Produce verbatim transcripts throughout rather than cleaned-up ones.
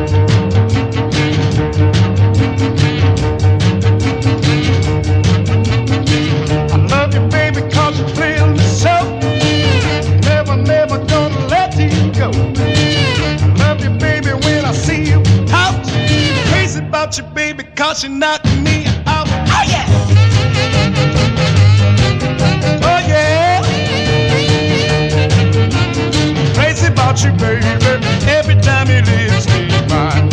You, baby, cause you knock me out. Oh yeah! Oh yeah! Crazy about you, baby, every time you leave me mine.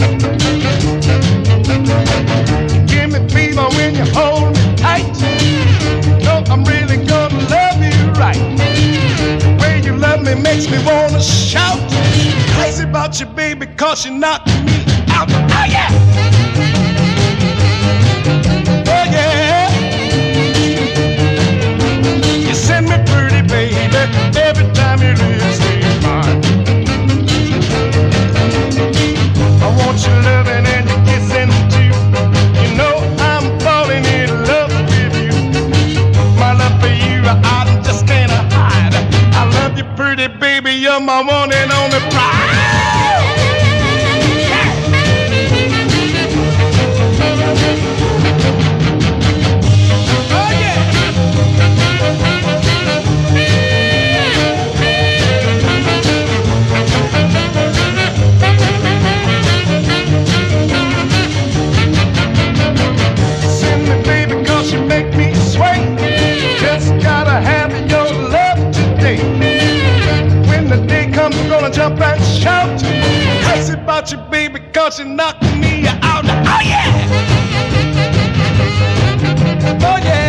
You give me fever when you hold me tight. No, I'm really gonna love you right. The way you love me makes me wanna shout. Crazy about you, baby, cause you knock me out. Oh yeah! Oh yeah, you send me pretty, baby, every time you leave me mine. I want your loving and your kissing too. You know I'm falling in love with you. My love for you, I just can't hide. I love you, pretty baby, you're my one and only pride. Jump and shout, crazy about you, baby, cause you knocked me out. Oh yeah! Oh yeah!